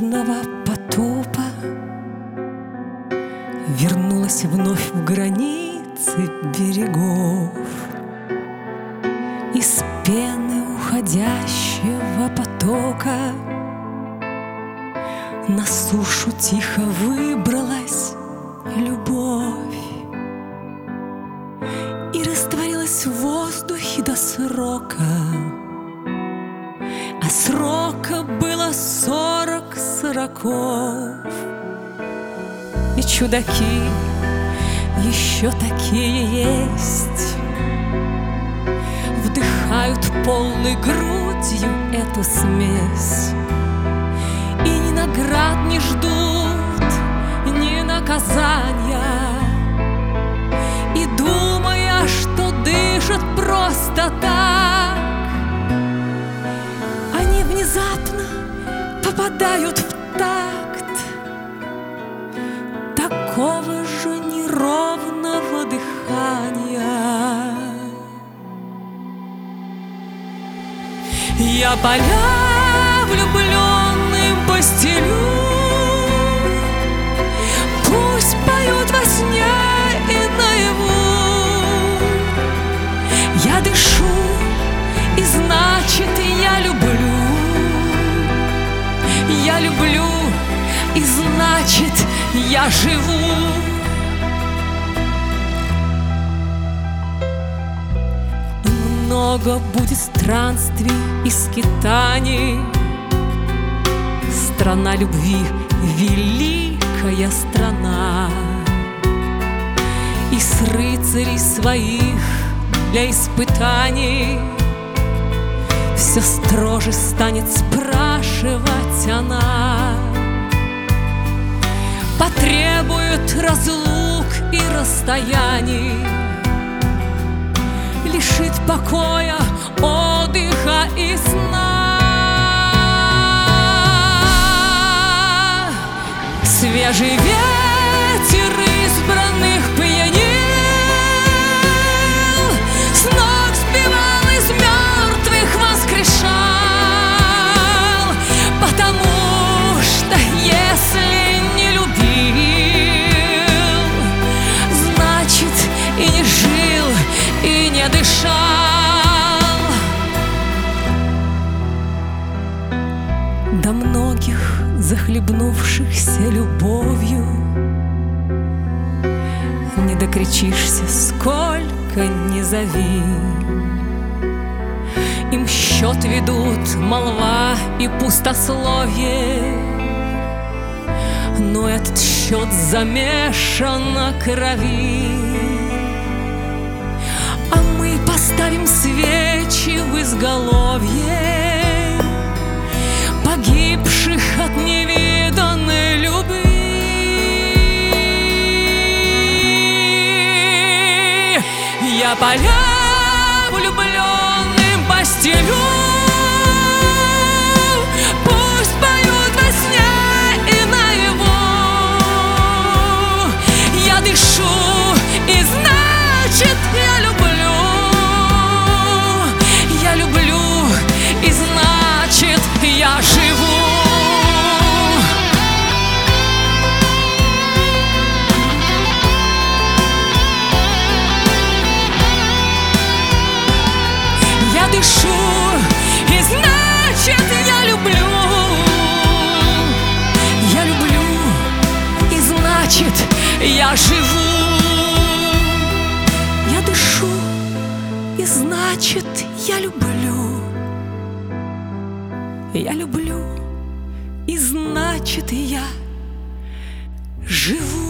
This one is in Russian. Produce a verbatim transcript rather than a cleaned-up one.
грозного потопа вернулась вновь в границы берегов. Из пены уходящего потока на сушу тихо выбралась любовь и растворилась в воздухе до срока. А срока было сорок сороков. И чудаки еще такие есть, вдыхают полной грудью эту смесь и ни наград не ждут, ни наказания, и думая, что дышат просто так, они внезапно попадают в такт такого же неровного дыхания. Я поля влюбленным постелю, пусть поют во сне и наяву. Я дышу, и значит я люблю. Я люблю, и значит я живу. Много будет странствий и скитаний. Страна любви — великая страна. И с рыцарей своих для испытаний все строже станет спрашивать она. Потребует разлук и расстояний, лишит покоя, отдыха и сна. Свежий ветер избранных пьянил, с ног сбивал, из мертвых воскрешал. Потому что если не любил, значит и не жил, и не дышал. До многих захлебнувшихся любовью не докричишься, сколько ни зови. Им счет ведут молва и пустословие, но этот счет замешан на крови. А мы поставим свечи в изголовье погибших от невиданной любви. Я поля влюбленным постелю, пусть поют во сне и наяву. Я дышу, и значит я люблю. Я люблю, и значит я живу. Я дышу, и значит я люблю. Я люблю, и значит я живу. Я дышу, и значит я люблю. Я люблю, и значит я живу.